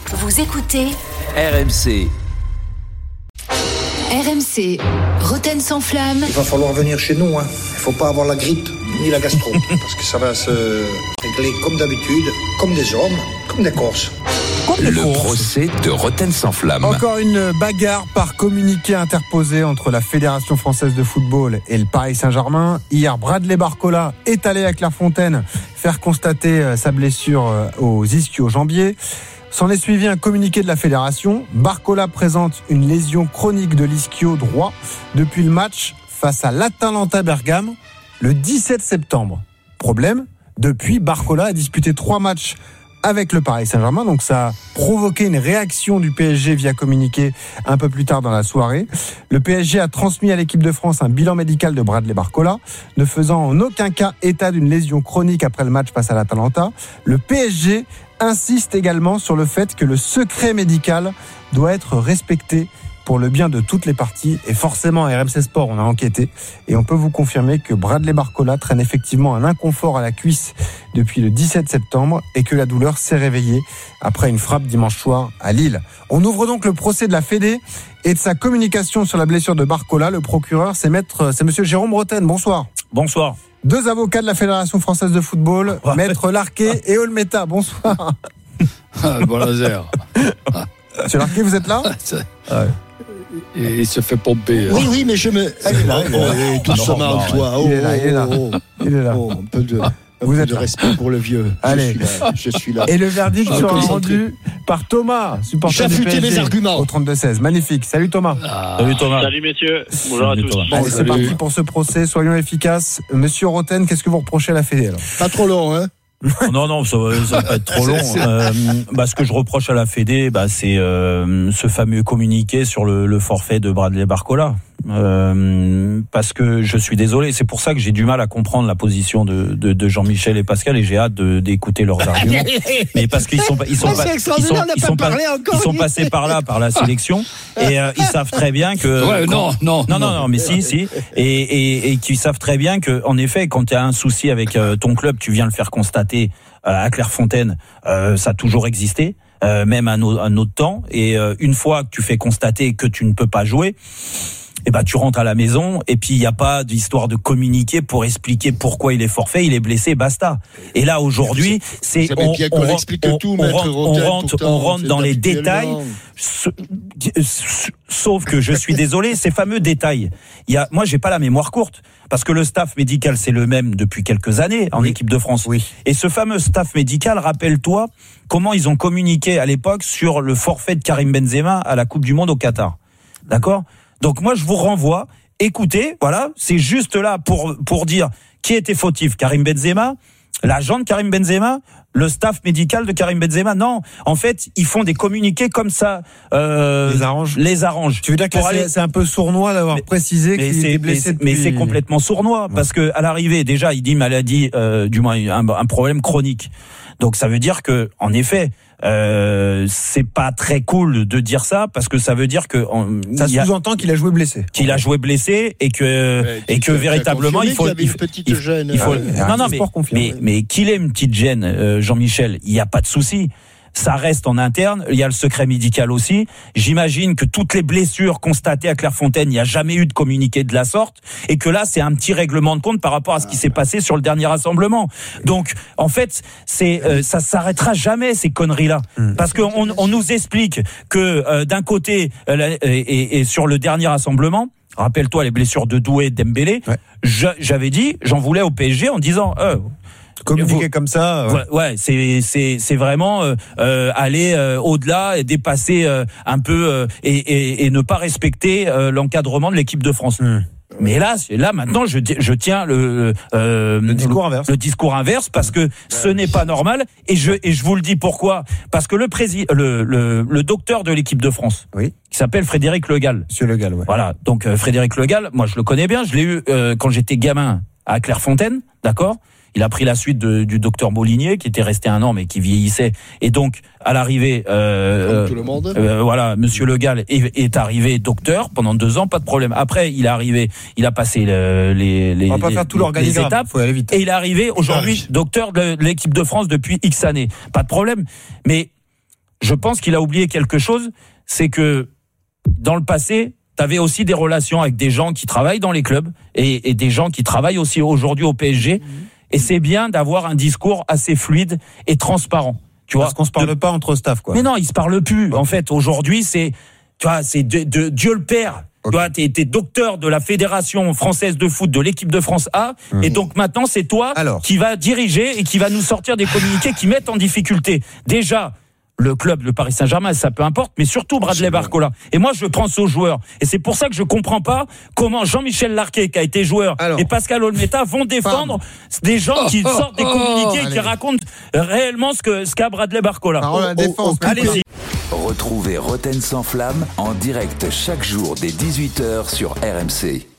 Vous écoutez RMC. RMC, Roten sans flamme. Il va falloir venir chez nous, hein. Il ne faut pas avoir la grippe ni la gastro, parce que ça va se régler comme d'habitude, comme des hommes, comme des Corses. Le procès de Roten sans flamme. Encore une bagarre par communiqué interposé entre la Fédération française de football et le Paris Saint-Germain. Hier, Bradley Barcola est allé à Clairefontaine faire constater sa blessure aux ischio-jambiers. S'en est suivi un communiqué de la fédération. Barcola présente une lésion chronique de l'ischio droit depuis le match face à l'Atalanta Bergame le 17 septembre. Problème, depuis, Barcola a disputé 3 matchs avec le Paris Saint-Germain, donc ça a provoqué une réaction du PSG via communiqué un peu plus tard dans la soirée. Le PSG a transmis à l'équipe de France un bilan médical de Bradley Barcola, ne faisant en aucun cas état d'une lésion chronique après le match face à l'Atalanta. Le PSG insiste également sur le fait que le secret médical doit être respecté pour le bien de toutes les parties. Et forcément, à RMC Sport, on a enquêté et on peut vous confirmer que Bradley Barcola traîne effectivement un inconfort à la cuisse depuis le 17 septembre et que la douleur s'est réveillée après une frappe dimanche soir à Lille. On ouvre donc le procès de la Fédé et de sa communication sur la blessure de Barcola. Le procureur, c'est monsieur Jérôme Roten. Bonsoir. Bonsoir. 2 avocats de la Fédération française de football, Maître Larquet et Olmeta. Bonsoir. Bon laser. Monsieur Larquet, vous êtes là? Et il se fait pomper. Oui, mais je me... tout ça marche, toi. Il est là. Un peu de respect pour le vieux. Allez. Je suis là. Et le verdict sera rendu par Thomas, supporter du PSG, mes arguments. au 32-16. Magnifique. Salut Thomas. Salut Thomas. Salut messieurs. Bonjour à tous. Allez, c'est parti pour ce procès. Soyons efficaces. Monsieur Roten, qu'est-ce que vous reprochez à la Fédé alors? Pas trop long, hein? Non, ça va pas être trop long. Ce que je reproche à la Fédé, c'est ce fameux communiqué sur le forfait de Bradley Barcola. Parce que je suis désolé, c'est pour ça que j'ai du mal à comprendre la position de Jean-Michel et Pascal et j'ai hâte d'écouter leurs arguments. Mais parce qu'ils sont passés par là, par la sélection et ils savent très bien que non, mais si et qu'ils savent très bien que en effet, quand tu as un souci avec ton club, tu viens le faire constater à Clairefontaine, ça a toujours existé. Même un autre temps et une fois que tu fais constater que tu ne peux pas jouer, tu rentres à la maison et puis il n'y a pas d'histoire de communiquer pour expliquer pourquoi il est forfait, il est blessé, basta. Et là aujourd'hui, on rentre dans les détails. Sauf que je suis désolé, ces fameux détails. Moi, j'ai pas la mémoire courte parce que le staff médical c'est le même depuis quelques années en équipe de France. Oui. Et ce fameux staff médical, rappelle-toi comment ils ont communiqué à l'époque sur le forfait de Karim Benzema à la Coupe du Monde au Qatar. D'accord ? Donc moi je vous renvoie, écoutez, voilà, c'est juste là pour dire qui était fautif, Karim Benzema, l'agent de Karim Benzema, le staff médical de Karim Benzema. Non, en fait, ils font des communiqués comme ça, les arrangent. Tu veux dire que c'est un peu sournois d'avoir précisé qu'il était blessé depuis... Mais c'est complètement sournois parce que à l'arrivée déjà, il dit maladie, du moins un problème chronique. Donc ça veut dire que en effet, c'est pas très cool de dire ça parce que ça veut dire que ça sous-entend qu'il a joué blessé. Qu'il a joué blessé et que véritablement il faut mais qu'il ait une petite gêne, Jean-Michel, il y a pas de souci. Ça reste en interne, il y a le secret médical aussi. J'imagine que toutes les blessures constatées à Clairefontaine, il n'y a jamais eu de communiqué de la sorte et que là, c'est un petit règlement de compte par rapport à ce qui s'est passé sur le dernier rassemblement. Donc, en fait, ça s'arrêtera jamais ces conneries-là. Parce qu'on nous explique que d'un côté, et sur le dernier rassemblement, rappelle-toi les blessures de Doué et Dembélé, j'avais dit, j'en voulais au PSG en disant... communiquer comme ça, c'est vraiment aller au-delà et dépasser un peu et ne pas respecter l'encadrement de l'équipe de France. Mais là maintenant je tiens le discours inverse parce que ce n'est pas normal et je vous le dis pourquoi, parce que le docteur de l'équipe de France, qui s'appelle Frédéric Le Gall. Monsieur Le Gall, Voilà, donc Frédéric Le Gall, moi je le connais bien, je l'ai eu quand j'étais gamin à Clairefontaine, d'accord ? Il a pris la suite du docteur Molinier, qui était resté 1 an, mais qui vieillissait. Et donc, à l'arrivée, tout le monde. Monsieur Le Gall est arrivé docteur pendant 2 ans, pas de problème. Après, il est arrivé, il a passé les on va pas faire tout l'organigramme, étapes, faut aller vite. Et il est arrivé aujourd'hui docteur de l'équipe de France depuis X années. Pas de problème. Mais je pense qu'il a oublié quelque chose, c'est que dans le passé, t'avais aussi des relations avec des gens qui travaillent dans les clubs et des gens qui travaillent aussi aujourd'hui au PSG. Et c'est bien d'avoir un discours assez fluide et transparent. Tu vois, parce qu'on se parle pas entre staff, quoi. Mais non, ils se parlent plus. En fait, aujourd'hui, c'est de Dieu le Père. Okay. Tu vois, t'es docteur de la Fédération française de foot, de l'équipe de France A, et donc maintenant c'est toi qui va diriger et qui va nous sortir des communiqués qui mettent en difficulté déjà le club, le Paris Saint-Germain, ça peu importe, mais surtout Bradley Barcola. Et moi, je pense aux joueurs. Et c'est pour ça que je comprends pas comment Jean-Michel Larquet, qui a été joueur, et Pascal Olmeta vont défendre des gens qui sortent des communiqués et qui racontent réellement ce qu'a Bradley Barcola. Allez-y. Retrouvez Roten sans flamme en direct chaque jour dès 18h sur RMC.